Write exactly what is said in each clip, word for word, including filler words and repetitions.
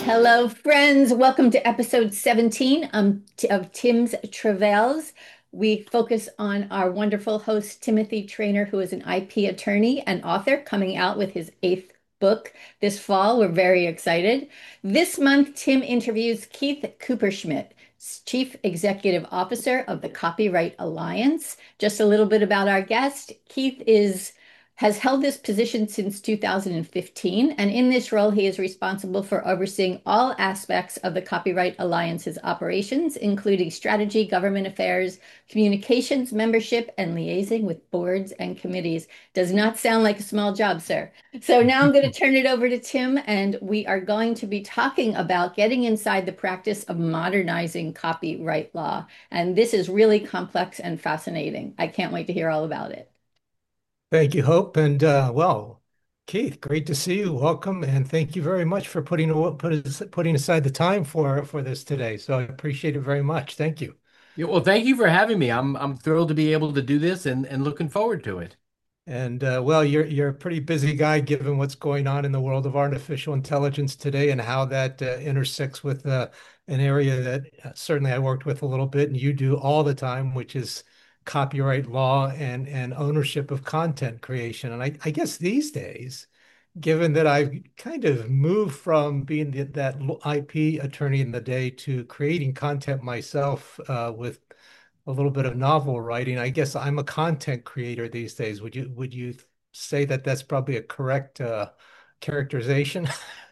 Hello, friends. Welcome to episode seventeen um, t- of Tim's Travails. We focus on our wonderful host, Timothy Trainer, who is an I P attorney and author coming out with his eighth book this fall. We're very excited. This month, Tim interviews Keith Cooperschmidt, Chief Executive Officer of the Copyright Alliance. Just a little bit about our guest. Keith is has held this position since two thousand fifteen, and in this role, he is responsible for overseeing all aspects of the Copyright Alliance's operations, including strategy, government affairs, communications, membership, and liaising with boards and committees. Does not sound like a small job, sir. So now I'm going to turn it over to Tim, and we are going to be talking about getting inside the practice of modernizing copyright law. And this is really complex and fascinating. I can't wait to hear all about it. Thank you, Hope. And uh, well, Keith, great to see you. Welcome, and thank you very much for putting put, putting aside the time for for this today. So I appreciate it very much. Thank you. Yeah, well, thank you for having me. I'm I'm thrilled to be able to do this and and looking forward to it. And uh, well, you're you're a pretty busy guy given what's going on in the world of artificial intelligence today and how that uh, intersects with uh, an area that uh, certainly I worked with a little bit, and you do all the time, which is copyright law and and ownership of content creation. And I, I guess these days, given that I've kind of moved from being the, that I P attorney in the day to creating content myself uh, with a little bit of novel writing. I guess I'm a content creator these days. Would you would you say that that's probably a correct uh, characterization?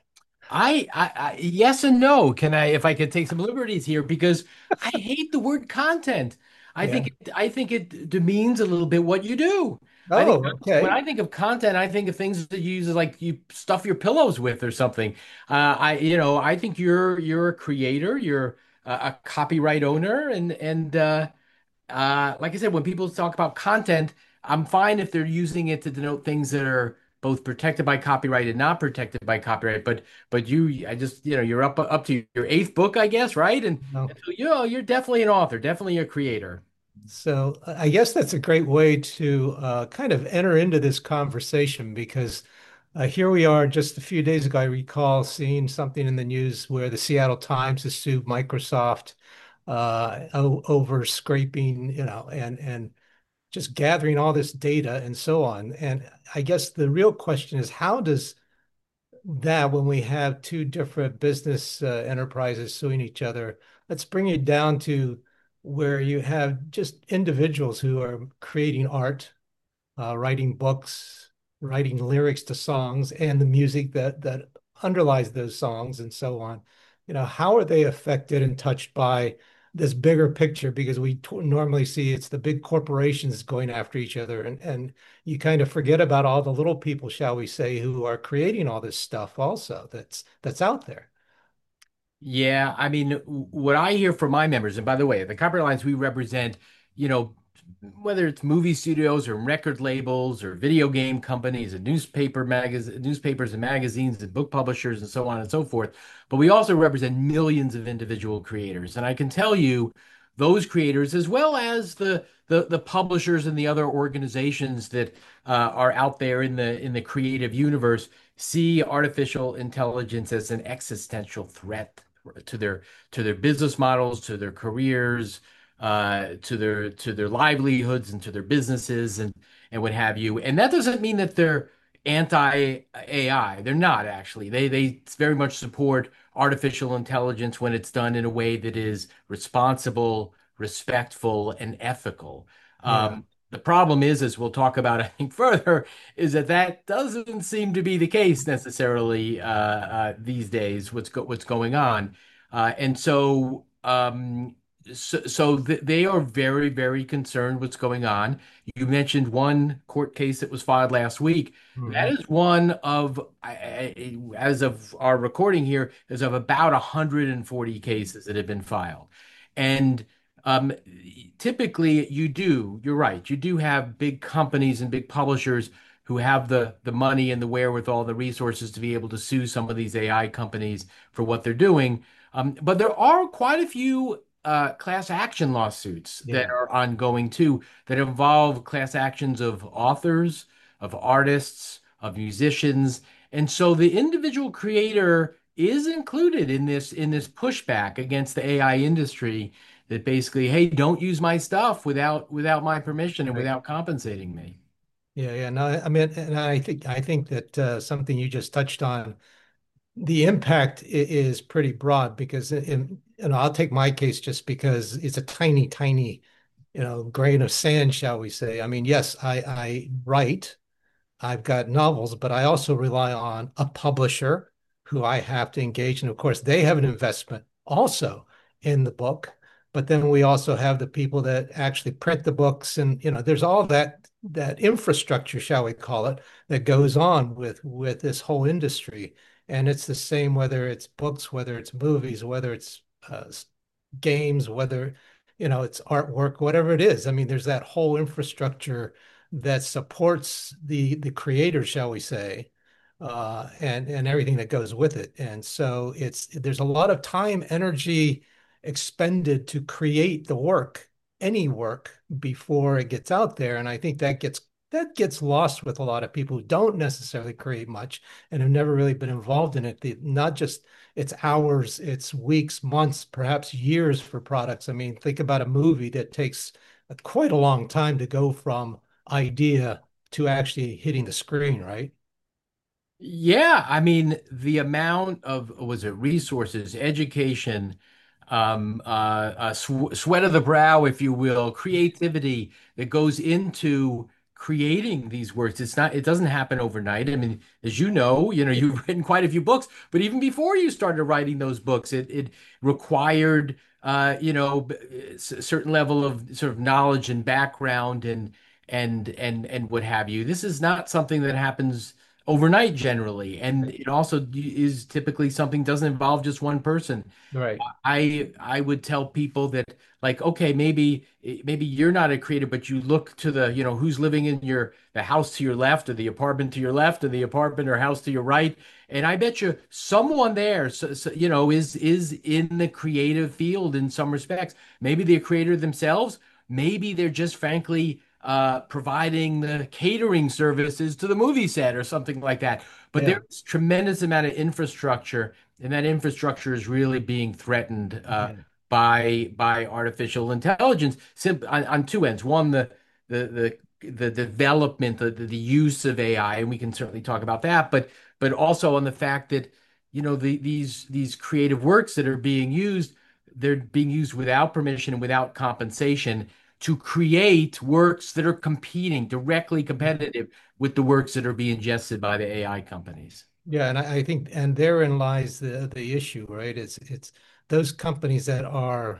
I, I, I yes and no. Can I, if I could take some liberties here, because I hate the word content. I Yeah. think it, I think it demeans a little bit what you do. I think Oh, when okay. I think of content, I think of things that you use like you stuff your pillows with or something. Uh, I, you know, I think you're you're a creator, you're a, a copyright owner, and and uh, Uh, like I said, when people talk about content, I'm fine if they're using it to denote things that are both protected by copyright and not protected by copyright. But but you, I just, you know, you're up up to your eighth book, I guess, right? And, No. and so, you know, you're definitely an author, definitely a creator. So I guess that's a great way to uh, kind of enter into this conversation because uh, here we are just a few days ago. I recall seeing something in the news where the Seattle Times has sued Microsoft uh, o- over scraping, you know, and and just gathering all this data and so on. And I guess the real question is how does that, when we have two different business uh, enterprises suing each other, let's bring it down to where you have just individuals who are creating art, uh, writing books, writing lyrics to songs, and the music that that underlies those songs, and so on. You know, how are they affected and touched by this bigger picture? Because we t normally see it's the big corporations going after each other, and and you kind of forget about all the little people, shall we say, who are creating all this stuff also that's that's out there. Yeah, I mean, w- what I hear from my members, and by the way, the Copper Alliance, we represent, you know, whether it's movie studios or record labels or video game companies and newspaper magaz newspapers and magazines and book publishers and so on and so forth. But we also represent millions of individual creators. And I can tell you, those creators, as well as the the, the publishers and the other organizations that uh, are out there in the in the creative universe, see artificial intelligence as an existential threat to their to their business models, to their careers, uh, to their to their livelihoods, and to their businesses, and and what have you. And that doesn't mean that they're anti-A I. They're not actually. They they very much support artificial intelligence when it's done in a way that is responsible, respectful, and ethical. Yeah. Um, the problem is, as we'll talk about, I think further, is that that doesn't seem to be the case necessarily uh, uh, these days. What's go what's going on, uh, and so um, so, so th they are very very concerned what's going on. You mentioned one court case that was filed last week. That Mhm. is one of, I- I- as of our recording here, is of about one hundred forty cases that have been filed, and um, typically you do. You're right. You do have big companies and big publishers who have the the money and the wherewithal, the resources to be able to sue some of these A I companies for what they're doing. Um, but there are quite a few uh, class action lawsuits that Yeah. are ongoing too, that involve class actions of authors, of artists, of musicians. And so the individual creator is included in this in this pushback against the A I industry that basically, hey, don't use my stuff without without my permission and Right. without compensating me. Yeah, yeah. No, I mean, and I think I think that uh, something you just touched on, the impact i- is pretty broad because in, you know, I'll take my case just because it's a tiny, tiny, you know, grain of sand, shall we say. I mean, yes, I I write. I've got novels, but I also rely on a publisher who I have to engage. And of course, they have an investment also in the book. But then we also have the people that actually print the books. And, you know, there's all that that infrastructure, shall we call it, that goes on with with this whole industry. And it's the same whether it's books, whether it's movies, whether it's uh, games, whether, you know, it's artwork, whatever it is. I mean, there's that whole infrastructure that supports the the creator, shall we say, uh, and and everything that goes with it. And so it's there's a lot of time, energy expended to create the work, any work, before it gets out there. And I think that gets that gets lost with a lot of people who don't necessarily create much and have never really been involved in it. The, not just it's hours, it's weeks, months, perhaps years for products. I mean, think about a movie that takes quite a long time to go from idea to actually hitting the screen, right? Yeah, I mean, the amount of, was it resources, education, um, uh, uh, sw sweat of the brow, if you will, creativity that goes into creating these works. It's not, it doesn't happen overnight. I mean, as you know, you know, you've written quite a few books, but even before you started writing those books, it it required, uh, you know, b- s- a certain level of sort of knowledge and background and and and and what have you. This is not something that happens overnight generally, and it also is typically something doesn't involve just one person. Right. I I would tell people that, like, okay, maybe maybe you're not a creator, but you look to the, you know, who's living in your the house to your left or the apartment to your left or the apartment or house to your right, and I bet you someone there, so, so, you know, is is in the creative field in some respects. Maybe they're a creator themselves. Maybe they're just frankly uh, providing the catering services to the movie set or something like that. But Yeah. there's tremendous amount of infrastructure, and that infrastructure is really being threatened uh, Yeah. by by artificial intelligence sim on, on two ends. One, the the the the development, the, the use of A I, and we can certainly talk about that, but but also on the fact that, you know, the, these these creative works that are being used, they're being used without permission and without compensation to create works that are competing, directly competitive with the works that are being ingested by the A I companies. Yeah, and I, I think, and therein lies the the issue, right? It's it's those companies that are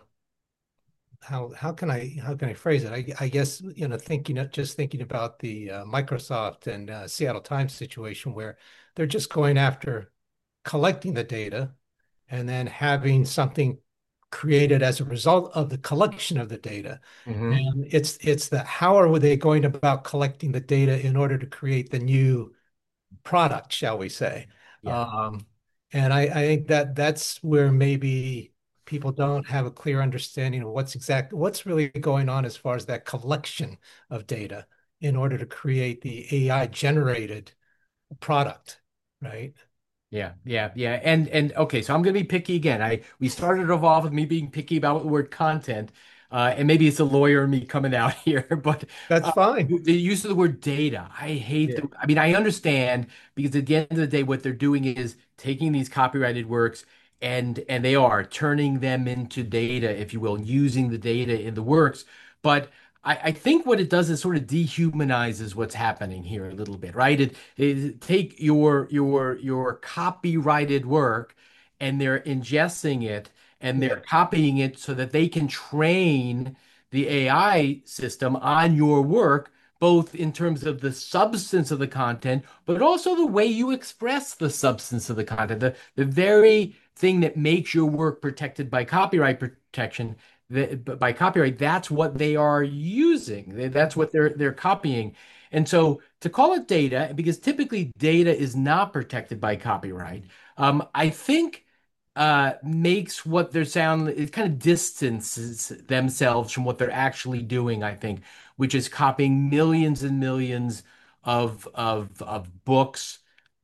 how how can I how can I phrase it? I, I guess, you know, thinking just thinking about the uh, Microsoft and uh, Seattle Times situation where they're just going after collecting the data and then having something created as a result of the collection of the data. Hmm. And it's it's the how are they going about collecting the data in order to create the new product, shall we say? Yeah. Um, and I, I think that that's where maybe people don't have a clear understanding of what's exact what's really going on as far as that collection of data in order to create the A I generated product, right? Yeah, yeah, yeah. And and okay, so I'm gonna be picky again. I we started off with me being picky about the word content, uh, and maybe it's a lawyer in me coming out here, but That's uh, fine. the use of the word data, I hate Yeah. the. I mean, I understand because at the end of the day, what they're doing is taking these copyrighted works and and they are turning them into data, if you will, using the data in the works, but. I, I think what it does is sort of dehumanizes what's happening here a little bit, right? It, it take your your your copyrighted work and they're ingesting it and Yeah. they're copying it so that they can train the A I system on your work, both in terms of the substance of the content, but also the way you express the substance of the content. The, the very thing that makes your work protected by copyright protection, the, by copyright, that's what they are using. That's what they're they're copying. And so to call it data, because typically data is not protected by copyright, um, I think uh, makes what they're sound, it kind of distances themselves from what they're actually doing, I think, which is copying millions and millions of of of books,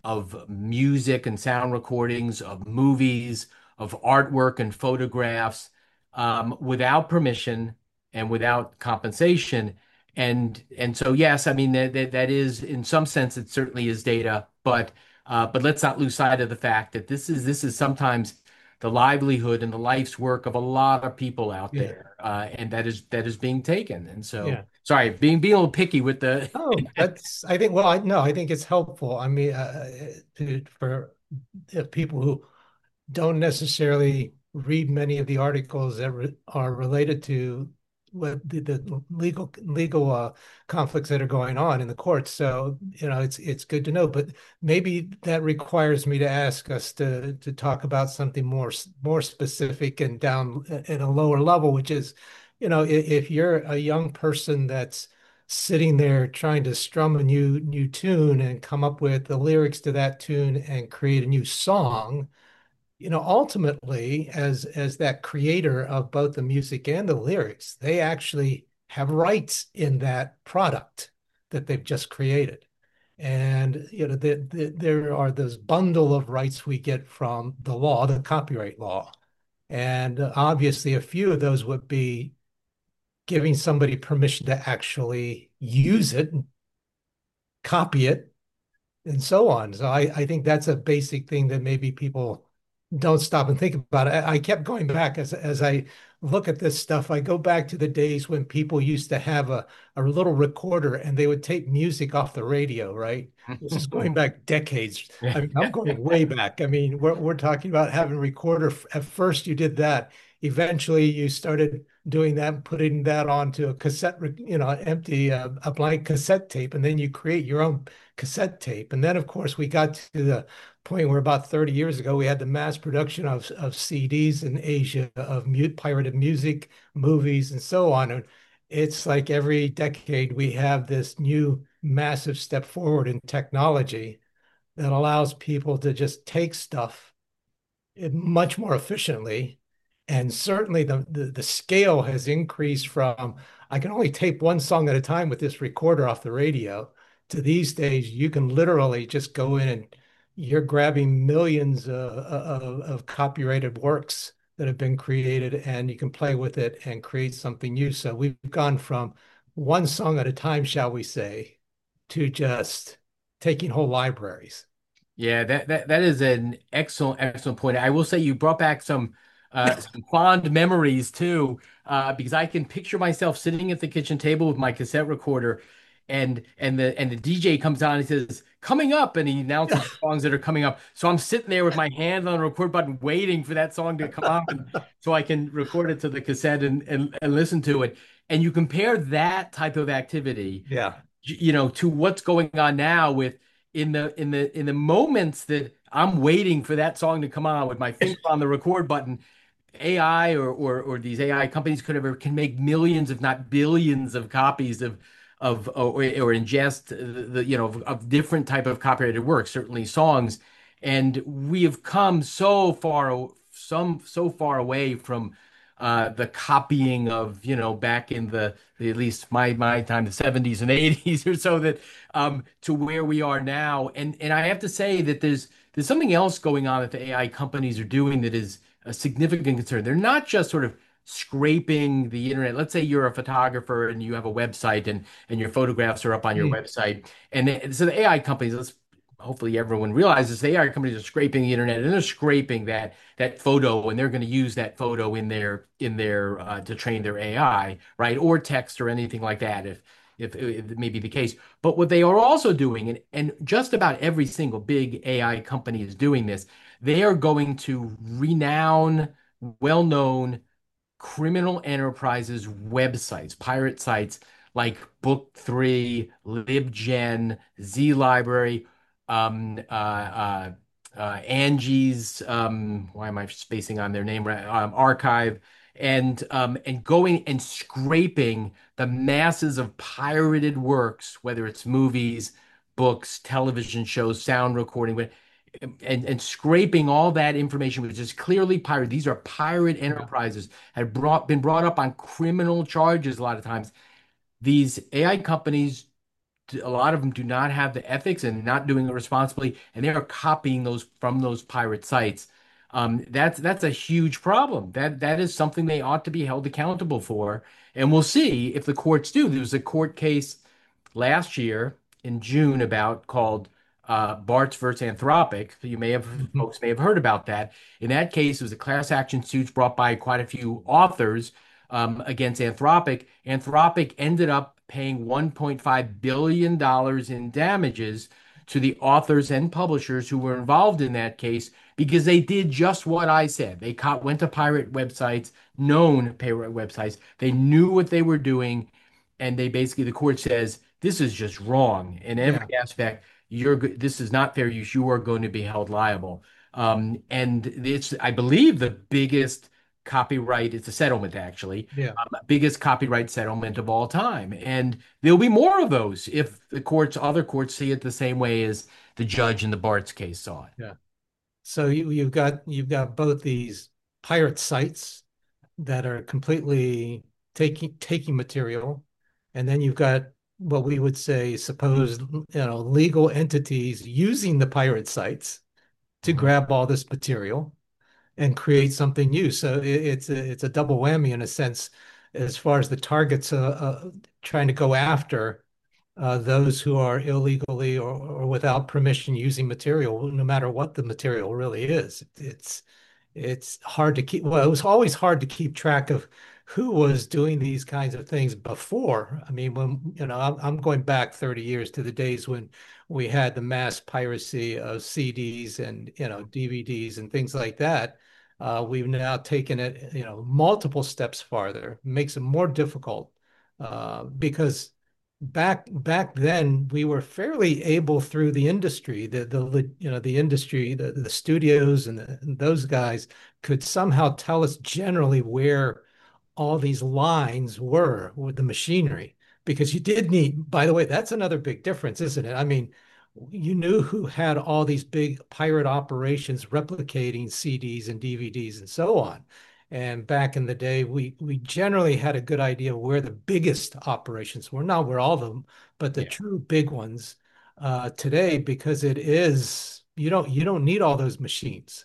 of music and sound recordings, of movies, of artwork and photographs, um, without permission and without compensation. And and so yes, I mean that that, that is in some sense it certainly is data, but uh, but let's not lose sight of the fact that this is this is sometimes the livelihood and the life's work of a lot of people out Yeah. there, uh, and that is that is being taken. And so, Yeah. sorry, being being a little picky with the. Oh, that's, I think, well, I no, I think it's helpful. I mean, uh, to, for uh, people who don't necessarily read many of the articles that re are related to what the, the legal legal uh, conflicts that are going on in the courts. So, you know, it's it's good to know. But maybe that requires me to ask us to to talk about something more more specific and down in a lower level, which is, you know, if, if you're a young person that's sitting there trying to strum a new new tune and come up with the lyrics to that tune and create a new song, you know, ultimately, as as that creator of both the music and the lyrics, they actually have rights in that product that they've just created. And you know, the, the, there are this bundle of rights we get from the law, the copyright law. And uh, obviously, a few of those would be giving somebody permission to actually use it, copy it, and so on. So I, I think that's a basic thing that maybe people don't stop and think about. I, I kept going back as as I look at this stuff. I go back to the days when people used to have a, a little recorder and they would tape music off the radio, right? This is going back decades. I mean, I'm going way back. I mean, we're we're talking about having a recorder. At first, you did that. Eventually, you started doing that, putting that onto a cassette, you know, empty, uh, a blank cassette tape, and then you create your own cassette tape. And then, of course, we got to the point where about thirty years ago, we had the mass production of, of C Ds in Asia, of mute, pirated music, movies, and so on. And it's like every decade we have this new massive step forward in technology that allows people to just take stuff much more efficiently. And certainly the, the, the scale has increased from I can only tape one song at a time with this recorder off the radio to these days, you can literally just go in and you're grabbing millions uh, of, of copyrighted works that have been created and you can play with it and create something new. So we've gone from one song at a time, shall we say, to just taking whole libraries. Yeah, that that that is an excellent excellent point. I will say you brought back some uh some fond memories too, uh, because I can picture myself sitting at the kitchen table with my cassette recorder, and and the and the D J comes on and he says coming up, and he announces the songs that are coming up. So I'm sitting there with my hand on the record button, waiting for that song to come up, and so I can record it to the cassette and and, and listen to it. And you compare that type of activity, Yeah. you know, to what's going on now with in the in the in the moments that I'm waiting for that song to come on with my finger on the record button, A I or or, or these A I companies could have can make millions, if not billions, of copies of of or, or ingest the, the you know of, of different type of copyrighted works, certainly songs, and we have come so far some so far away from uh, the copying of, you know, back in the, the at least my my time, the seventies and eighties or so, that um, to where we are now. And and I have to say that there's there's something else going on that the A I companies are doing that is a significant concern. They're not just sort of scraping the internet. Let's say you're a photographer and you have a website and and your photographs are up on your Mm. website. And they, so the A I companies, let's hopefully everyone realizes the A I companies are scraping the internet and they're scraping that that photo, and they're going to use that photo in their in their uh, to train their A I, right? Or text or anything like that, if if, if it may be the case. But what they are also doing, and and just about every single big A I company is doing this, they are going to renown, well-known criminal enterprises websites, pirate sites like Book Three, LibGen, Z Library, um, uh, uh, uh, Angie's, um, why am I spacing on their name? Right? Um, Archive, and um, and going and scraping the masses of pirated works, whether it's movies, books, television shows, sound recording, and and scraping all that information, which is clearly pirate. These are pirate Yeah. enterprises, had brought been brought up on criminal charges a lot of times. These A I companies a lot of them do not have the ethics and not doing it responsibly, and they are copying those from those pirate sites. Um, that's that's a huge problem. That that is something they ought to be held accountable for. And we'll see if the courts do. There was a court case last year in June about called uh, Bart's versus Anthropic. You may have Mhm. folks may have heard about that. In that case, it was a class action suit brought by quite a few authors um, against Anthropic. Anthropic ended up paying one point five billion dollars in damages to the authors and publishers who were involved in that case because they did just what I said. They caught, went to pirate websites, known pirate websites. They knew what they were doing, and they basically the court says this is just wrong in every Yeah, aspect. You're this is not fair use. You are going to be held liable. Um, and it's I believe the biggest copyright. It's a settlement actually, yeah. um, biggest copyright settlement of all time. And there'll be more of those if the courts, other courts see it the same way as the judge in the Bart's case saw it. Yeah. So you, you've got you've got both these pirate sites that are completely taking taking material, and then you've got what we would say supposed, you know, legal entities using the pirate sites to Mhm. grab all this material and create something new. So it, it's a, it's a double whammy in a sense, as far as the targets uh, uh, trying to go after uh, those who are illegally or, or without permission using material, no matter what the material really is. It's it's hard to keep. Well, it was always hard to keep track of who was doing these kinds of things before. I mean, when you know, I'm, I'm going back thirty years to the days when we had the mass piracy of C Ds and you know D V Ds and things like that. Uh, we've now taken it, you know, multiple steps farther. Makes it more difficult uh, because back back then we were fairly able through the industry, the the you know the industry, the the studios and, the, and those guys could somehow tell us generally where all these lines were with the machinery because you did need, by the way, that's another big difference, isn't it? I mean, you knew who had all these big pirate operations replicating C Ds and D V Ds and so on. And back in the day, we we generally had a good idea of where the biggest operations were, not where all of them, but the Yeah. true big ones. Uh, today, because it is, you don't you don't need all those machines.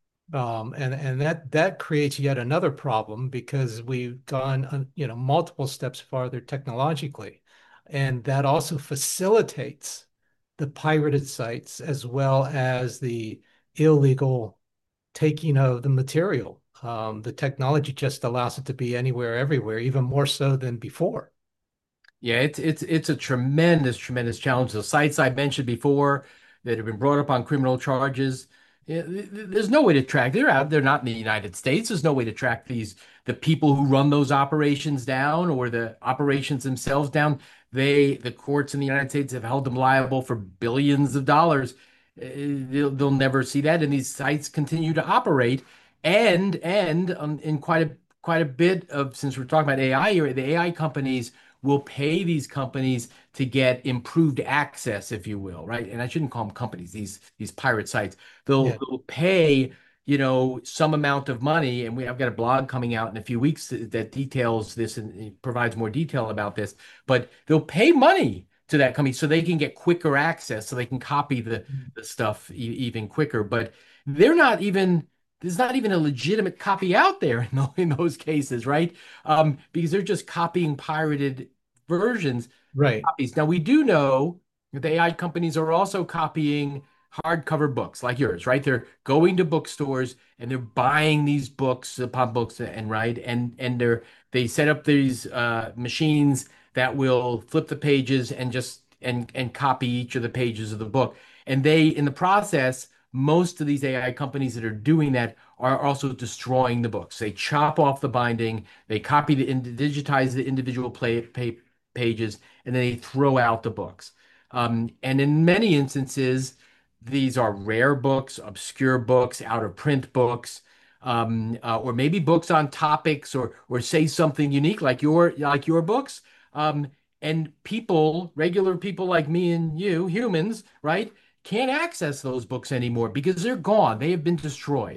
Um, and and that that creates yet another problem because we've gone, uh, you know, multiple steps farther technologically, and that also facilitates the pirated sites as well as the illegal taking of the material. Um, the technology just allows it to be anywhere, everywhere, even more so than before. Yeah, it's it's it's a tremendous, tremendous challenge. The sites I mentioned before that have been brought up on criminal charges, eh, th- th- there's no way to track. They're out. They're not in the United States. There's no way to track these the people who run those operations down or the operations themselves down. They, the courts in the United States have held them liable for billions of dollars. Eh, They'll, they'll never see that, and these sites continue to operate. And and um, in quite a quite a bit of since we're talking about A I here, the A I companies will pay these companies to get improved access, if you will, right? And I shouldn't call them companies, these these pirate sites. They'll, Yeah. they'll pay, you know, some amount of money, and we I've got a blog coming out in a few weeks that, that details this and it provides more detail about this. But they'll pay money to that company so they can get quicker access, so they can copy the the stuff e even quicker. But they're not even. There's not even a legitimate copy out there in, tho- in those cases, right? Um, because they're just copying pirated versions, Right. copies. Now we do know that the A I companies are also copying hardcover books like yours, right? They're going to bookstores and they're buying these books upon books and right and and they're they set up these uh, machines that will flip the pages and just and and copy each of the pages of the book. And they in the process, most of these A I companies that are doing that are also destroying the books. They chop off the binding, they copy the digitize the individual play, pay, pages, and then they throw out the books. Um, and in many instances, these are rare books, obscure books, out of print books, um, uh, or maybe books on topics or or say something unique like your like your books. Um, and people, regular people like me and you, humans, right, can't access those books anymore because they're gone. They have been destroyed.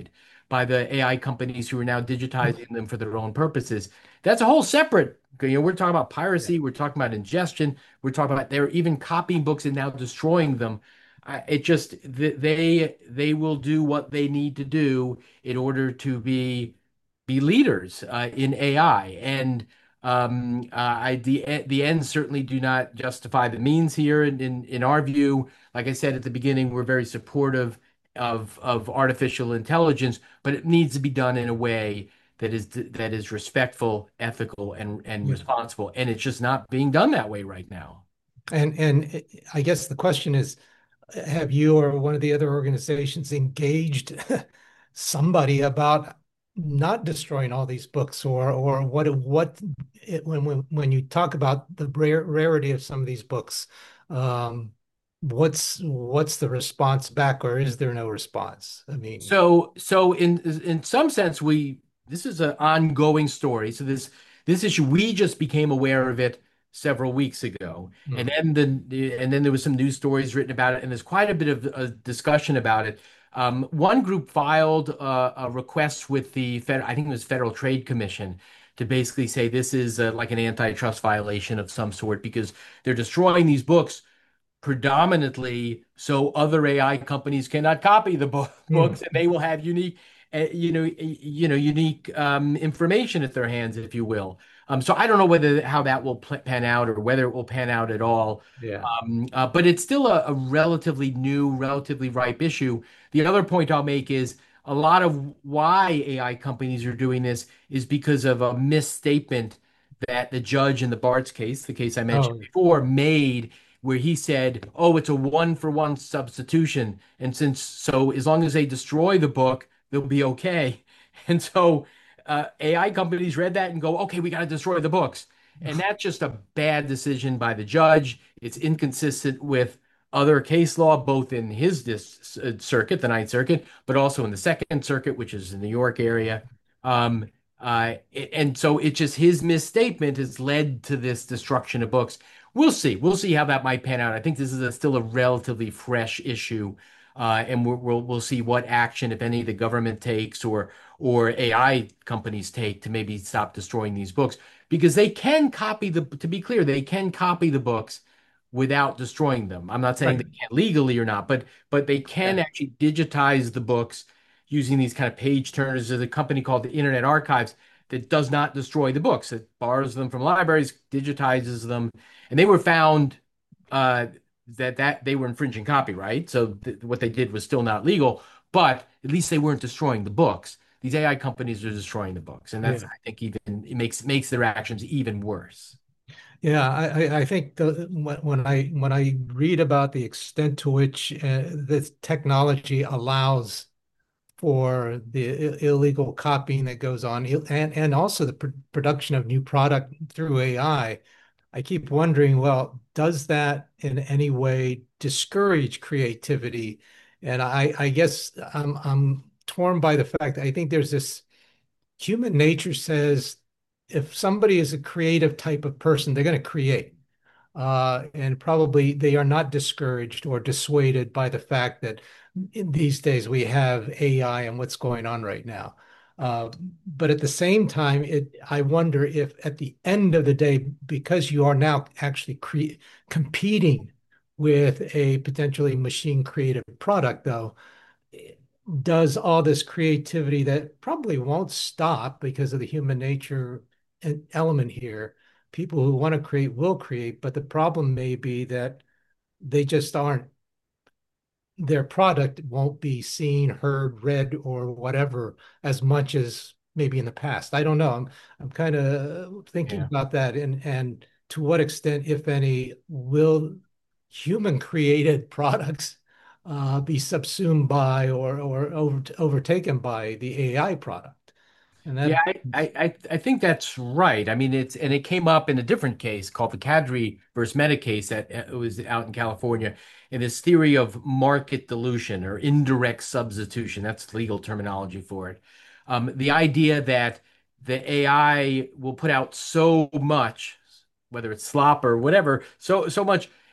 by the A I companies who are now digitizing them for their own purposes. That's a whole separate, you know, we're talking about Yeah. piracy, we're talking about ingestion, we're talking about they're even copying books and now destroying them. Uh, it just th- they they will do what they need to do in order to be be leaders uh, in A I. And um, uh, I, the the ends certainly do not justify the means here. In, in in our view, like I said at the beginning, we're very supportive of of artificial intelligence, but it needs to be done in a way that is that is respectful, ethical, and and Yeah. responsible. And it's just not being done that way right now. And and I guess the question is, have you or one of the other organizations engaged somebody about not destroying all these books, or or what what it, when when when you talk about the rare, rarity of some of these books, um, what's what's the response back, or is there no response? I mean, So, so in in some sense, we this is an ongoing story. So this this issue, we just became aware of it several weeks ago, and hmm, then the and then there was some news stories written about it, and there's quite a bit of a discussion about it. Um, one group filed uh, a request with the Fed, I think it was Federal Trade Commission, to basically say this is uh, like an antitrust violation of some sort because they're destroying these books predominantly so other A I companies cannot copy the book, hmm, books, and they will have unique, uh, you know, you know, unique um, information at their hands, if you will. Um, so I don't know whether how that will pl- pan out or whether it will pan out at all. yeah. Um, uh, but it's still a, a relatively new, relatively ripe issue. The other point I'll make is a lot of why A I companies are doing this is because of a misstatement that the judge in the Bart's case, the case I mentioned Oh, before, made where he said, "Oh, it's a one for one substitution, and since so as long as they destroy the book, they'll be okay." And so uh, A I companies read that and go, "Okay, we got to destroy the books," and that's just a bad decision by the judge. It's inconsistent with other case law, both in his dis uh, circuit, the Ninth Circuit, but also in the Second Circuit, which is the New York area. Um, uh, and so it just his misstatement has led to this destruction of books. We'll see. We'll see how that might pan out. I think this is a, still a relatively fresh issue, uh, and we'll, we'll we'll see what action, if any, the government takes or or A I companies take to maybe stop destroying these books because they can copy the. To be clear, they can copy the books without destroying them. I'm not saying right. they can legally or not, but but they can Yeah. actually digitize the books using these kind of page turners. There's a company called the Internet Archives that does not destroy the books. It borrows them from libraries, digitizes them, and they were found uh, that that they were infringing copyright. So th what they did was still not legal, but at least they weren't destroying the books. These A I companies are destroying the books, and that's Yeah. I think even it makes makes their actions even worse. Yeah, I, I I think the when when I when I read about the extent to which uh, this technology allows for the i- illegal copying that goes on, il- and and also the pr production of new product through A I, I I keep wondering, well, does that in any way discourage creativity? And I I guess I'm I'm torn by the fact that I think there's this human nature says if somebody is a creative type of person, they're going to create. Uh, and probably they are not discouraged or dissuaded by the fact that in these days we have A I and what's going on right now. Uh, but at the same time, it I wonder if at the end of the day, because you are now actually cre competing with a potentially machine created product, though, does all this creativity that probably won't stop because of the human nature element here. People who want to create will create, but the problem may be that they just aren't, their product won't be seen, heard, read, or whatever as much as maybe in the past. I don't know. I'm I'm kind of thinking Yeah. about that and and to what extent, if any, will human created products uh, be subsumed by or or over, overtaken by the A I product? And Yeah, that, I, I, I I think that's right. I mean, it's and it came up in a different case called the Kadri versus Meta case that uh, was out in California. And this theory of market dilution or indirect substitution, that's legal terminology for it. Um, the idea that the A I will put out so much, whether it's slop or whatever, so so much,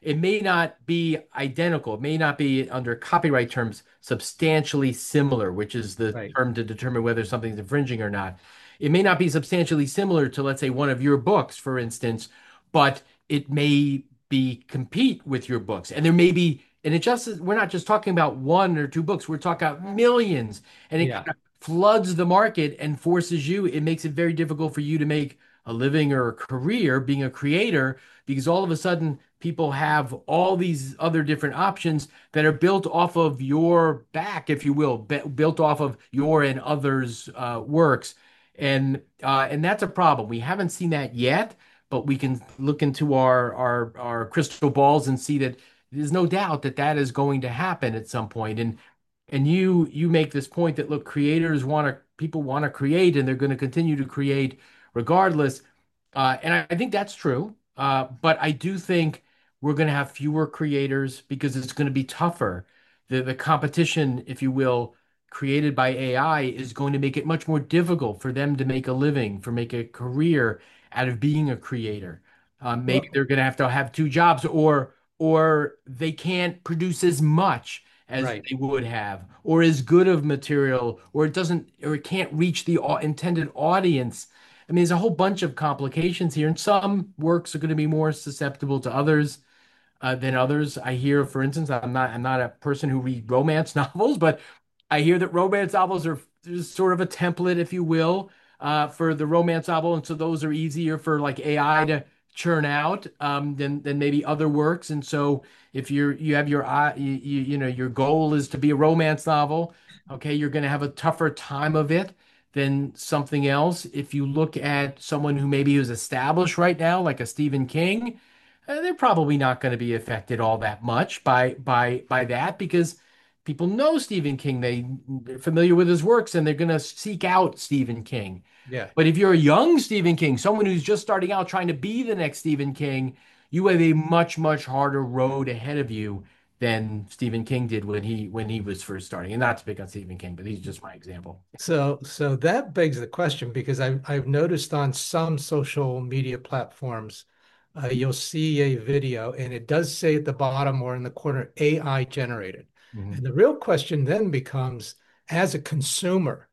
it may not be identical. It may not be under copyright terms substantially similar, which is the Right. term to determine whether something's infringing or not. It may not be substantially similar to, let's say, one of your books, for instance, but it may be compete with your books. And there may be, and it just, we're not just talking about one or two books, we're talking about millions. And it Yeah. kind of floods the market and forces you, it makes it very difficult for you to make a living or a career being a creator because all of a sudden people have all these other different options that are built off of your back, if you will, be- built off of your and others' uh, works. And uh, and that's a problem. We haven't seen that yet, but we can look into our our our crystal balls and see that there's no doubt that that is going to happen at some point. And and you you make this point that look, creators want to people want to create and they're going to continue to create regardless. Uh, and I, I think that's true. Uh, but I do think we're going to have fewer creators because it's going to be tougher. The the competition, if you will, created by A I is going to make it much more difficult for them to make a living, for make a career out of being a creator. Um, maybe Well, they're going to have to have two jobs, or or they can't produce as much as right. they would have, or as good of material, or it doesn't, or it can't reach the au- intended audience. I mean, there's a whole bunch of complications here, and some works are going to be more susceptible to others uh, than others. I hear, for instance, I'm not I'm not a person who read romance novels, but I hear that romance novels are just sort of a template, if you will, uh, for the romance novel, and so those are easier for like A I to churn out um, than than maybe other works. And so if you're you have your eye, you, you you know your goal is to be a romance novel, okay, you're going to have a tougher time of it than something else. If you look at someone who maybe is established right now, like a Stephen King, uh, they're probably not going to be affected all that much by by by that because people know Stephen King. They, they're familiar with his works and they're going to seek out Stephen King. Yeah. But if you're a young Stephen King, someone who's just starting out trying to be the next Stephen King, you have a much, much harder road ahead of you than Stephen King did when he when he was first starting. And not to pick on Stephen King, but he's just my example. So, so that begs the question because I've I've noticed on some social media platforms, uh, you'll see a video and it does say at the bottom or in the corner A I generated. Mhm. And the real question then becomes, as a consumer,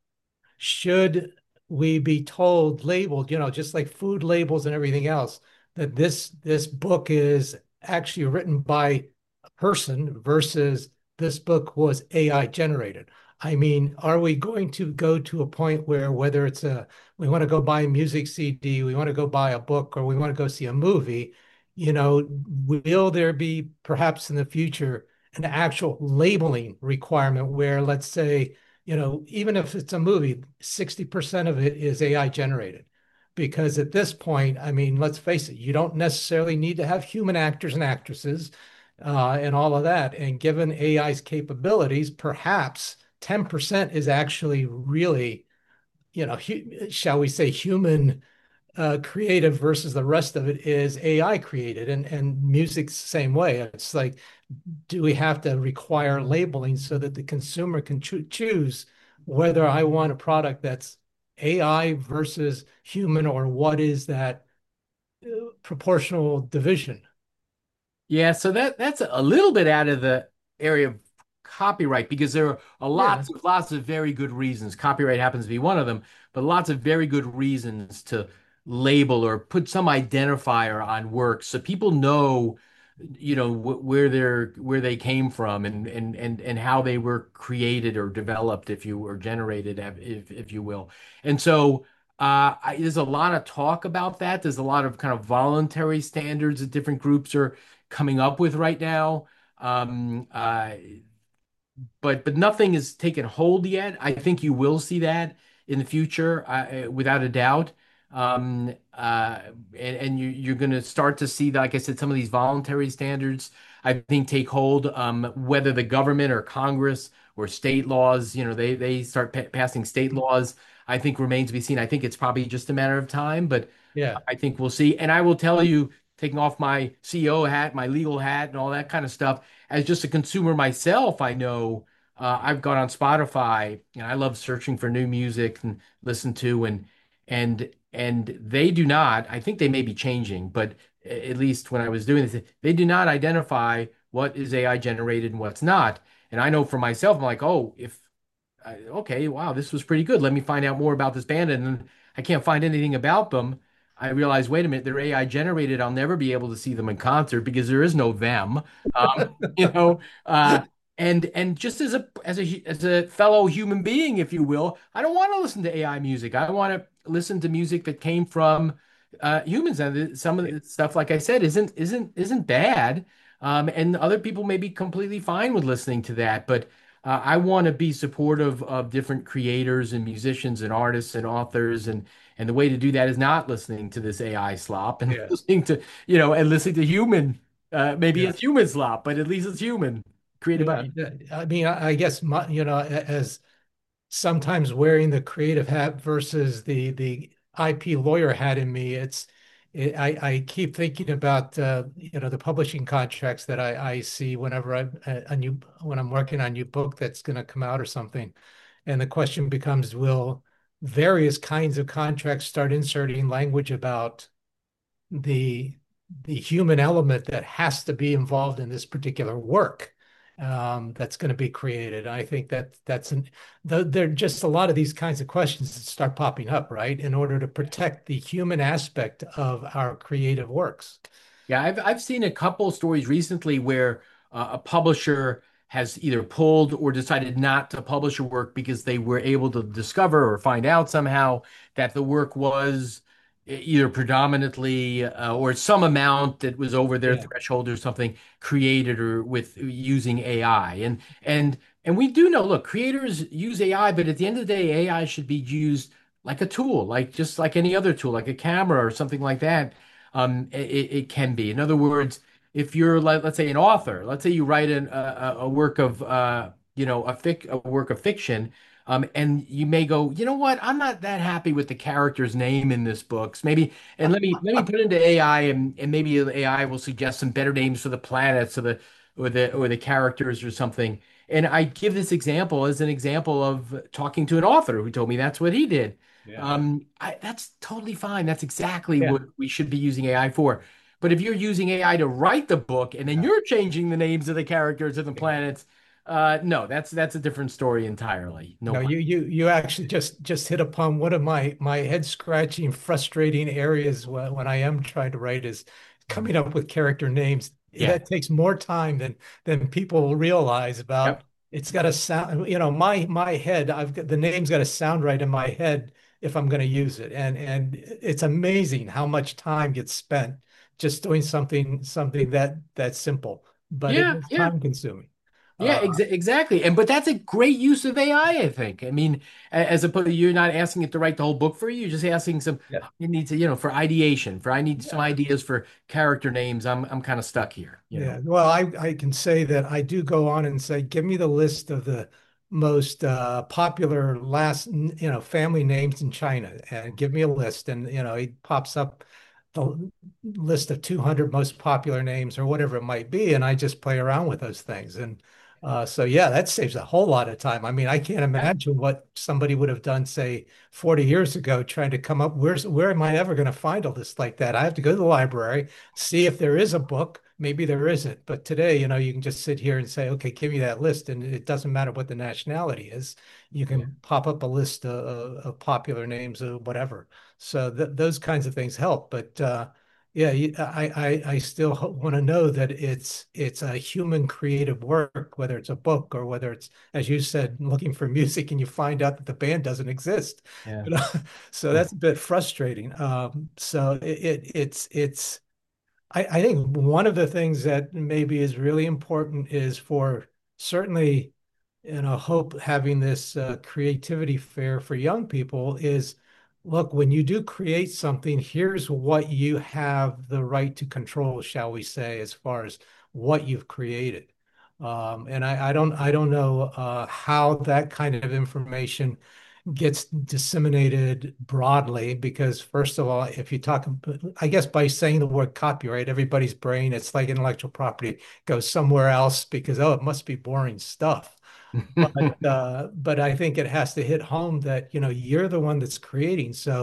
should we be told, labeled, you know, just like food labels and everything else, that this this book is actually written by a person versus this book was A I generated? I mean, are we going to go to a point where whether it's a we want to go buy a music C D, we want to go buy a book, or we want to go see a movie, you know, will there be perhaps in the future an actual labeling requirement where, let's say, you know, even if it's a movie, sixty percent of it is A I generated. Because at this point, I mean, let's face it, you don't necessarily need to have human actors and actresses uh, and all of that. And given A I's capabilities, perhaps ten percent is actually really, you know, hu shall we say, human uh, creative versus the rest of it is A I created. And, and music's the same way. It's like, do we have to require labeling so that the consumer can cho choose whether I want a product that's A I versus human, or what is that uh, proportional division? Yeah, so that that's a little bit out of the area of copyright because there are Yeah, lots of lots of very good reasons. Copyright happens to be one of them, but lots of very good reasons to label or put some identifier on works so people know, you know, wh where they're where they came from and and and and how they were created or developed, if you were generated, if if you will. And so uh, I, there's a lot of talk about that. There's a lot of kind of voluntary standards that different groups are coming up with right now. Um, uh, but but nothing has taken hold yet. I think you will see that in the future, uh, without a doubt. Um, uh, and, and you, you're going to start to see, like I said, some of these voluntary standards, I think, take hold. Um, whether the government or Congress or state laws, you know, they they start pa passing state laws, I think remains to be seen. I think it's probably just a matter of time, but yeah. I think we'll see. And I will tell you, taking off my C E O hat, my legal hat, and all that kind of stuff, as just a consumer myself, I know uh, I've gone on Spotify and I love searching for new music and listen to and and and they do not. I think they may be changing, but at least when I was doing this, they do not identify what is A I generated and what's not. And I know for myself, I'm like, oh, if I, okay, wow, this was pretty good. Let me find out more about this band. And then I can't find anything about them. I realize, wait a minute, they're A I generated. I'll never be able to see them in concert because there is no them. Um, you know, uh, and and just as a as a as a fellow human being, if you will, I don't want to listen to A I music. I want to listen to music that came from uh, humans. And some of the stuff, like I said, isn't isn't isn't bad. Um, and other people may be completely fine with listening to that, but uh, I want to be supportive of different creators and musicians and artists and authors, and and the way to do that is not listening to this A I slop and Yeah. listening to, you know, and listening to human. Uh, maybe Yeah. it's human slop, but at least it's human, created by. Yeah. I mean, I I guess my, you know, as sometimes wearing the creative hat versus the the I P lawyer hat in me, it's it, I I keep thinking about uh, you know the publishing contracts that I I see whenever I a a new when I'm working on a new book that's going to come out or something, and the question becomes, will various kinds of contracts start inserting language about the the human element that has to be involved in this particular work um, that's going to be created. I think that that's an the, there are just a lot of these kinds of questions that start popping up, right? In order to protect the human aspect of our creative works. Yeah, I've I've seen a couple stories recently where uh, a publisher has either pulled or decided not to publish a work because they were able to discover or find out somehow that the work was e- either predominantly uh, or some amount that was over their Yeah, threshold or something created or with using A I. And and and we do know, look, creators use A I, but at the end of the day, A I should be used like a tool, like just like any other tool, like a camera or something like that. Um, it, it can be. In other words, if you're like, let's say an author, let's say you write an, a, a work of, uh, you know, a fic, a work of fiction, um, and you may go, you know what, I'm not that happy with the character's name in this book. So maybe, and let me let me put it into A I, and and maybe A I will suggest some better names for the planets or the or the or the characters or something. And I give this example as an example of talking to an author who told me that's what he did. yeah, Um, I, that's totally fine. That's exactly yeah, what we should be using A I for. But if you're using A I to write the book and then yeah. you're changing the names of the characters and the Yeah. planets, uh, no, that's that's a different story entirely. No No, pun. you you you actually just just hit upon one of my my head scratching, frustrating areas when, when I am trying to write is coming up with character names. Yeah. That takes more time than than people realize about. Yep. It's got to sound, you know, my my head, I've got the name's got to sound right in my head if I'm going to use it. And and it's amazing how much time gets spent just doing something something that that simple, but it Yeah. is Yeah. time consuming. Yeah, Uh, exa exactly. And but that's a great use of A I, I I think. I mean, a- as opposed you're not asking it to write the whole book for you, you're just asking some yeah. you need to, you know, for ideation, for I need some Yeah. ideas for character names. I'm I'm kind of stuck here, you know. Yeah, well, I, I can say that I do go on and say, give me the list of the most uh, popular last, you know, family names in China, and give me a list. And, you know, it pops up the list of two hundred most popular names or whatever it might be. And I just play around with those things. And uh, so, yeah, that saves a whole lot of time. I mean, I can't Yeah. imagine what somebody would have done, say, forty years ago, trying to come up, where's, where am I ever going to find a list like that? I have to go to the library, see if there is a book. Maybe there isn't. But today, you know, you can just sit here and say, okay, give me that list. And it doesn't matter what the nationality is. You Yeah. can pop up a list of, of popular names or whatever. So th those kinds of things help. But uh, yeah, you- I, I, I still want to know that it's it's a human creative work, whether it's a book or whether it's, as you said, looking for music and you find out that the band doesn't exist. Yeah. You know? So Yeah. that's a bit frustrating. Um, so it, it it's it's I, I think one of the things that maybe is really important is for certainly, you know, Hope having this uh, creativity fair for young people is, look, when you do create something, here's what you have the right to control, shall we say, as far as what you've created. Um, and I, I don't I don't know uh, how that kind of information gets disseminated broadly because first of all, if you talk, I guess by saying the word copyright, everybody's brain, it's like intellectual property goes somewhere else because, oh, it must be boring stuff. But uh, but I think it has to hit home that, you know, you're the one that's creating. So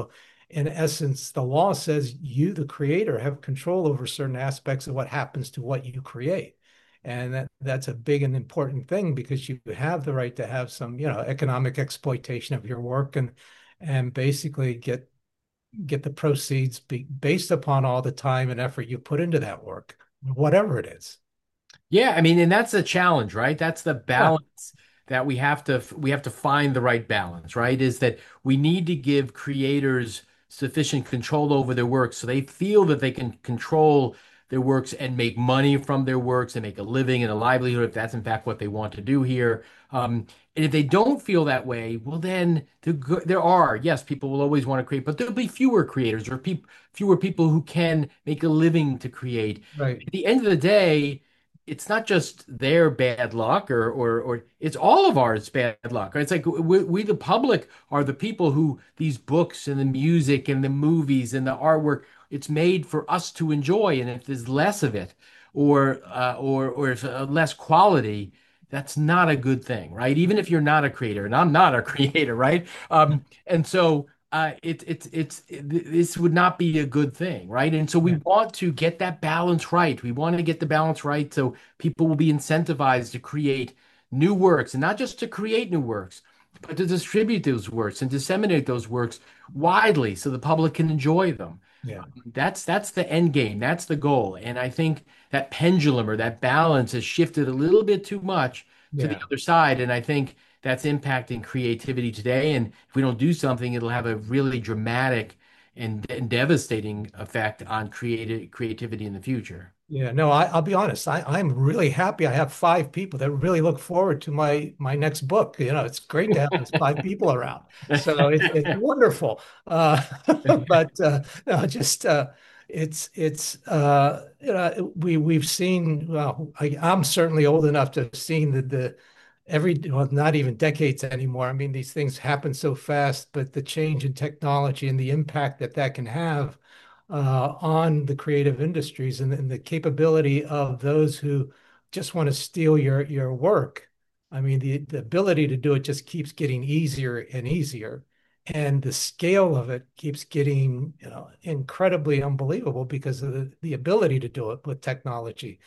in essence, the law says you, the creator, have control over certain aspects of what happens to what you create. And that, that's a big and important thing because you have the right to have some, you know, economic exploitation of your work and and basically get get the proceeds be, based upon all the time and effort you put into that work, whatever it is. Yeah, I mean, and that's the challenge, right? That's the Yeah, balance that we have to we have to find the right balance, right? Is that we need to give creators sufficient control over their work so they feel that they can control their works and make money from their works and make a living and a livelihood if that's in fact what they want to do here. Um, and if they don't feel that way, well, then there, go- there are, yes, people will always want to create, but there'll be fewer creators or peop fewer people who can make a living to create. right. At the end of the day, it's not just their bad luck or or or it's all of ours bad luck. Right? It's like we, we the public are the people who these books and the music and the movies and the artwork it's made for us to enjoy. And if there's less of it or uh, or or if, uh, less quality, that's not a good thing, right? Even if you're not a creator, and I'm not a creator, right? Um, and so uh, it, it's it's it, this would not be a good thing, right? And so we Yeah, want to get that balance right. We want to get the balance right so people will be incentivized to create new works, and not just to create new works, but to distribute those works and disseminate those works widely so the public can enjoy them. yeah, That's that's the end game. That's the goal. And I think that pendulum or that balance has shifted a little bit too much to the yeah. other side. And I think that's impacting creativity today. And if we don't do something, it'll have a really dramatic and, and devastating effect on creative creativity in the future. Yeah, no, I, I'll be honest. I, I'm really happy. I have five people that really look forward to my my next book. You know, it's great to have those five people around. So it's it's wonderful. Uh, but uh, no, just uh, it's it's uh, you know we we've seen. Well, I, I'm certainly old enough to have seen the the every well, not even decades anymore. I mean, these things happen so fast, but the change in technology and the impact that that can have uh, on the creative industries and, and the capability of those who just want to steal your your work. I mean, the, the ability to do it just keeps getting easier and easier. And the scale of it keeps getting, you know, incredibly unbelievable because of the, the ability to do it with technology.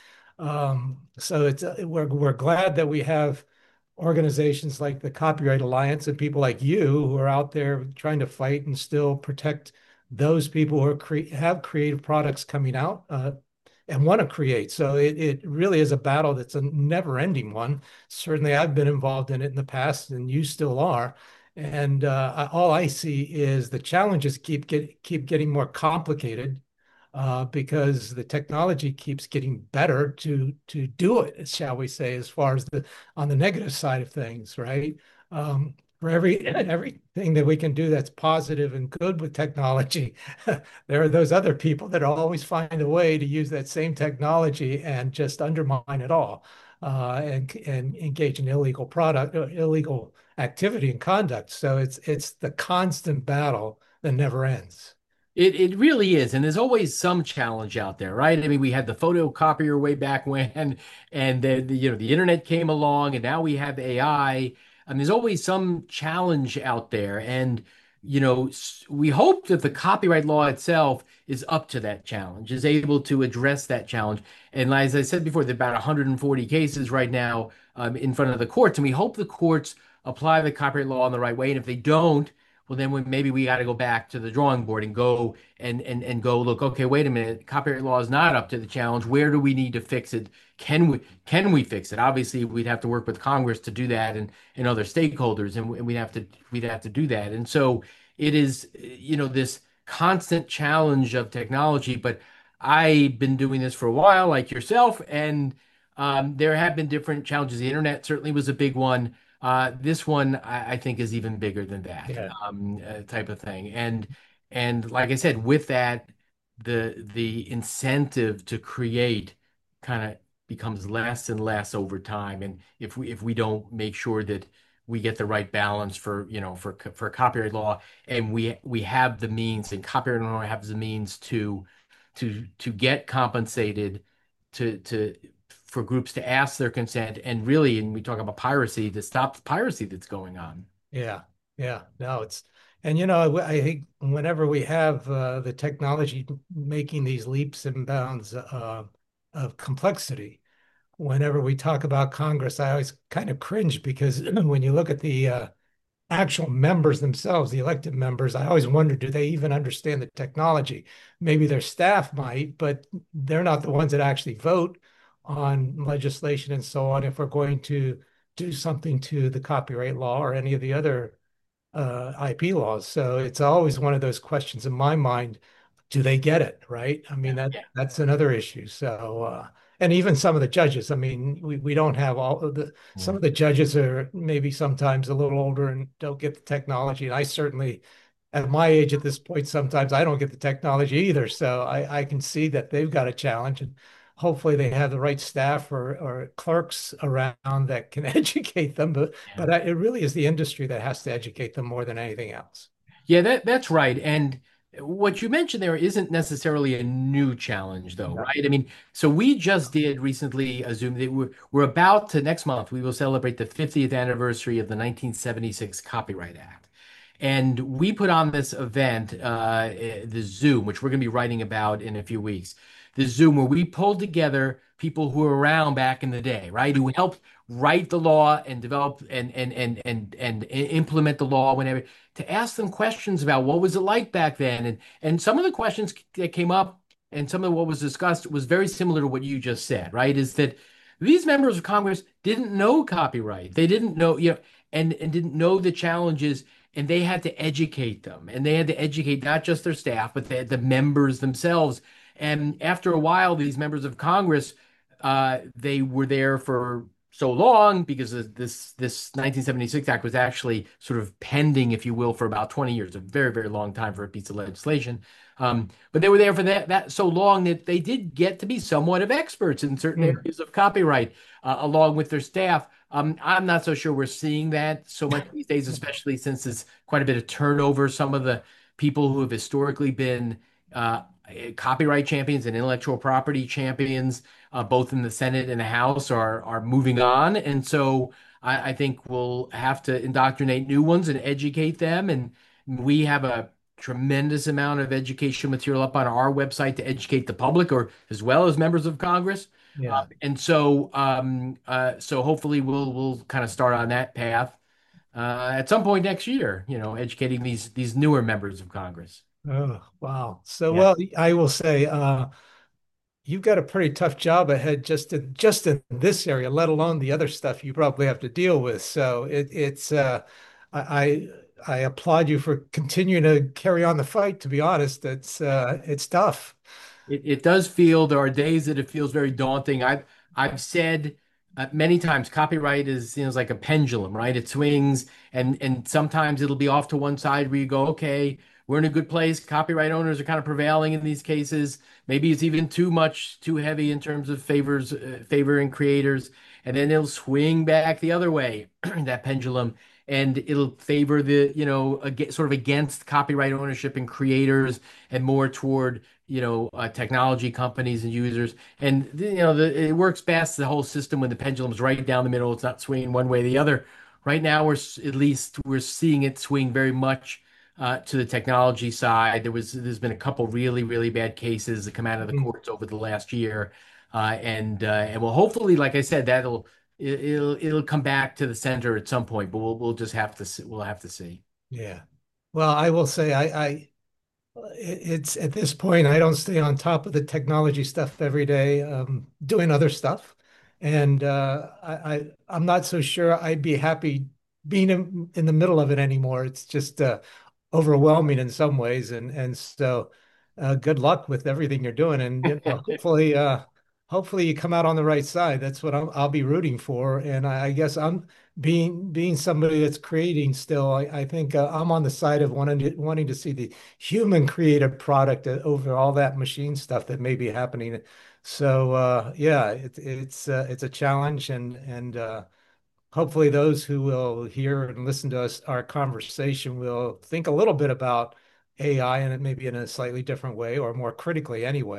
Um, so it's uh, we're we're glad that we have organizations like the Copyright Alliance and people like you who are out there trying to fight and still protect those people who are cre have creative products coming out uh, and want to create. So it, it really is a battle that's a never-ending one. Certainly, I've been involved in it in the past, and you still are. And uh, I, all I see is the challenges keep get keep getting more complicated uh, because the technology keeps getting better to to do it, shall we say, as far as the on the negative side of things, right? Um, for every everything that we can do that's positive and good with technology, there are those other people that always find a way to use that same technology and just undermine it all, uh, and and engage in illegal product, uh, illegal activity and conduct. So it's it's the constant battle that never ends. It it really is, and there's always some challenge out there, right? I mean, we had the photocopier way back when, and the, the you know the internet came along, and now we have A I, and there's always some challenge out there, and you know s- we hope that the copyright law itself is up to that challenge, is able to address that challenge. And as I said before, there are about one hundred forty cases right now um, in front of the courts, and we hope the courts apply the copyright law in the right way, and if they don't well, then we, maybe we got to go back to the drawing board and go and, and and go look. Okay, wait a minute. Copyright law is not up to the challenge. Where do we need to fix it? Can we can we fix it? Obviously, we'd have to work with Congress to do that and and other stakeholders, and we- we'd have to we'd have to do that. And so it is, you know, this constant challenge of technology. But I've been doing this for a while, like yourself, and um, there have been different challenges. The internet certainly was a big one. Uh, this one I, I think is even bigger than that Yeah. um, uh, type of thing. And and like I said, with that, the the incentive to create kind of becomes less and less over time. And if we if we don't make sure that we get the right balance for you know for for copyright law, and we we have the means, and copyright law has the means to to to get compensated to to for groups to ask their consent and really, and we talk about piracy, to stop the piracy that's going on. Yeah. Yeah, no, it's, and you know, I think whenever we have uh, the technology making these leaps and bounds uh, of complexity, whenever we talk about Congress, I always kind of cringe because when you look at the uh, actual members themselves, the elected members, I always wonder, do they even understand the technology? Maybe their staff might, but they're not the ones that actually vote on legislation and so on. If we're going to do something to the copyright law or any of the other uh, I P laws. So it's always one of those questions in my mind. Do they get it? Right. I mean, that Yeah. that's another issue. So, uh, and even some of the judges, I mean, we, we don't have all of the, some Yeah. of the judges are maybe sometimes a little older and don't get the technology. And I certainly, at my age at this point, sometimes I don't get the technology either. So I, I can see that they've got a challenge. And hopefully they have the right staff or, or clerks around that can educate them. But Yeah. but I, it really is the industry that has to educate them more than anything else. Yeah, that that's right. And what you mentioned there isn't necessarily a new challenge, though, Yeah. right? I mean, so we just did recently a Zoom. That We're, we're about to next month, we will celebrate the fiftieth anniversary of the nineteen seventy-six Copyright Act. And we put on this event, uh, eh, the Zoom, which we're going to be writing about in a few weeks. The Zoom, where we pulled together people who were around back in the day, right? Who helped write the law and develop and and and and and implement the law whenever to ask them questions about what was it like back then. And and some of the questions that came up and some of what was discussed was very similar to what you just said, right? Is that these members of Congress didn't know copyright. They didn't know, you know, and, and didn't know the challenges, and they had to educate them. And they had to educate not just their staff, but the, the members themselves. And after a while, these members of Congress, uh, they were there for so long because this this nineteen seventy-six act was actually sort of pending, if you will, for about twenty years, a very, very long time for a piece of legislation. Um, but they were there for that, that so long that they did get to be somewhat of experts in certain Hmm. areas of copyright, uh, along with their staff. Um, I'm not so sure we're seeing that so much these days, especially since there's quite a bit of turnover. Some of the people who have historically been uh, copyright champions and intellectual property champions, uh, both in the Senate and the House, are are moving on, and so I, I think we'll have to indoctrinate new ones and educate them. And we have a tremendous amount of education material up on our website to educate the public, or as well as members of Congress. Uh, Yeah. and so, um, uh, so hopefully we'll we'll kind of start on that path uh, at some point next year. You know, educating these these newer members of Congress. Oh, wow. So, Yeah. well, I will say, uh, you've got a pretty tough job ahead just in just in this area, let alone the other stuff you probably have to deal with. So it, it's uh, I I I applaud you for continuing to carry on the fight. To be honest, it's uh, it's tough. It, it does feel there are days that it feels very daunting. I've I've said uh, many times copyright is you know, it's like a pendulum, right? It swings and and sometimes it'll be off to one side where you go, okay, we're in a good place. Copyright owners are kind of prevailing in these cases. Maybe it's even too much, too heavy in terms of favors uh, favoring creators, and then it'll swing back the other way, that pendulum, and it'll favor the, you know, ag sort of against copyright ownership and creators and more toward you know, uh, technology companies and users. And, you know, the, it works best, the whole system, when the pendulum's right down the middle. It's not swinging one way or the other. Right now, we're at least we're seeing it swing very much uh, to the technology side. There was there's been a couple really really bad cases that come out of the Mm. courts over the last year, uh, and uh, and well, hopefully, like I said, that'll it, it'll it'll come back to the center at some point. But we'll we'll just have to see, we'll have to see. Yeah. Well, I will say I, I it's at this point I don't stay on top of the technology stuff every day, um, doing other stuff, and uh, I, I I'm not so sure I'd be happy being in, in the middle of it anymore. It's just uh, overwhelming in some ways, and and so uh, good luck with everything you're doing, and you know, hopefully uh, hopefully you come out on the right side. That's what I'm, I'll be rooting for, and I, I guess I'm being being somebody that's creating still. I, I think uh, I'm on the side of wanting to, wanting to see the human created product over all that machine stuff that may be happening. So uh, yeah, it, it's uh, it's a challenge, and and uh, hopefully those who will hear and listen to us our conversation will think a little bit about A I and it maybe in a slightly different way or more critically anyway.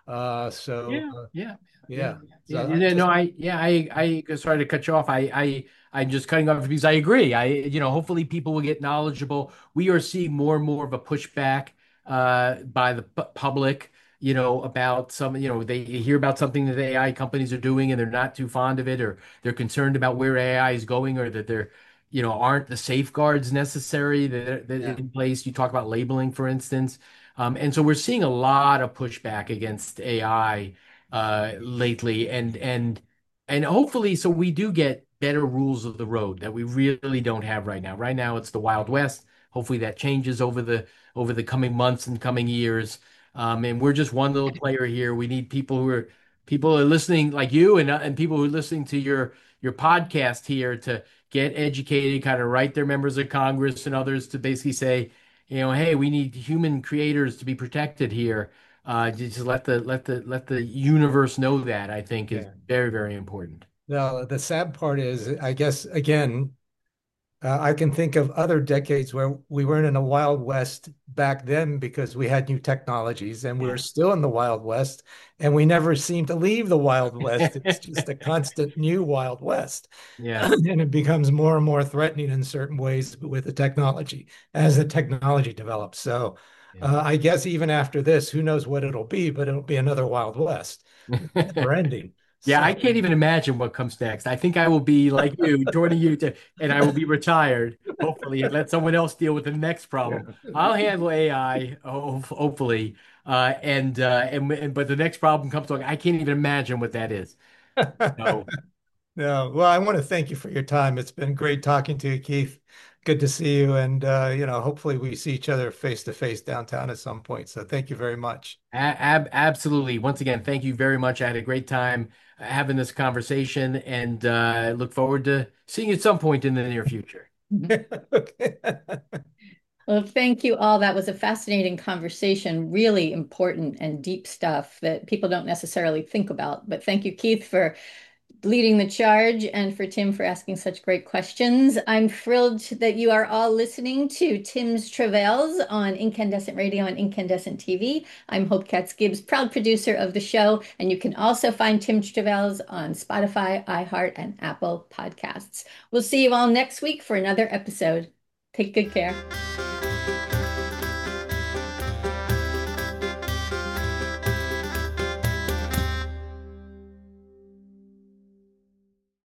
Uh, so Yeah, uh, yeah, yeah, yeah, yeah. so I Yeah, no, just I, yeah, I, I sorry to cut you off. I, I, I'm just cutting off because I agree. I, you know, hopefully people will get knowledgeable. We are seeing more and more of a pushback uh, by the pu- public, you know, about some, you know, they hear about something that A I companies are doing and they're not too fond of it, or they're concerned about where A I is going, or that there, you know, aren't the safeguards necessary that are, that are yeah. in place. You talk about labeling, for instance. Um, and so we're seeing a lot of pushback against A I uh, lately, and and and hopefully, so we do get better rules of the road that we really don't have right now. Right now, it's the Wild West. Hopefully, that changes over the over the coming months and coming years. Um, and we're just one little player here. We need people who are people who are listening, like you, and uh, and people who are listening to your your podcast here to get educated, kind of write their members of Congress and others to basically say, you know, hey, we need human creators to be protected here. Uh, just let the let the let the universe know that, I think, is Yeah. very, very important. No, the sad part is, I guess, again, Uh, I can think of other decades where we weren't in a Wild West back then because we had new technologies, and we're Yeah. still in the Wild West, and we never seem to leave the Wild West. It's just a constant new Wild West. Yeah. And it becomes more and more threatening in certain ways with the technology as the technology develops. So uh, I guess even after this, who knows what it'll be, but it'll be another Wild West. It's Yeah. never ending. Yeah, I So can't even imagine what comes next. I think I will be like you, joining you to, and I will be retired, hopefully, and let someone else deal with the next problem. I'll handle A I, ho- hopefully, uh, and uh, and and but the next problem comes along. I can't even imagine what that is. yeah. So, No, well, I want to thank you for your time. It's been great talking to you, Keith. Good to see you. And, uh, you know, hopefully we see each other face to face downtown at some point. So thank you very much. a ab absolutely. Once again, thank you very much. I had a great time having this conversation, and uh, look forward to seeing you at some point in the near future. Okay. Well, thank you all. That was a fascinating conversation, really important and deep stuff that people don't necessarily think about. But thank you, Keith, for leading the charge and for Tim for asking such great questions. I'm thrilled that you are all listening to Tim's Travails on Incandescent Radio and Incandescent T V. I'm Hope Katz Gibbs, proud producer of the show, and you can also find Tim's Travails on Spotify, iHeart, and Apple Podcasts. We'll see you all next week for another episode. Take good care.